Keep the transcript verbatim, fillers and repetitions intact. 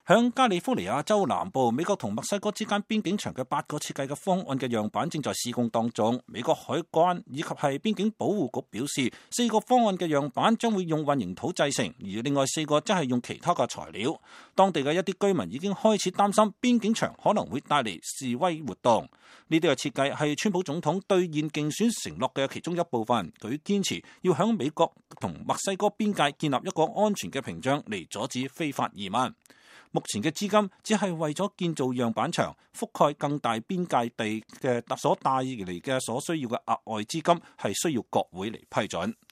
響加利福尼亞州南部，美國同墨西哥之間邊境牆嘅八個設計嘅方案嘅樣板正在施工當中。美國海關以及係邊境保護局表示，四個方案嘅樣板將會用混凝土製成，而另外四個則係用其他嘅材料。當地嘅一啲居民已經開始擔心邊境牆可能會帶嚟示威活動。呢啲嘅設計係川普總統兌現競選承諾嘅其中一部分。佢堅持要響美國同墨西哥邊界建立一個安全嘅屏障嚟阻止非法移民。目前嘅資金只係為咗建造樣板牆，覆蓋更大邊界地嘅所帶嚟嘅所需要嘅額外資金係需要國會嚟批准。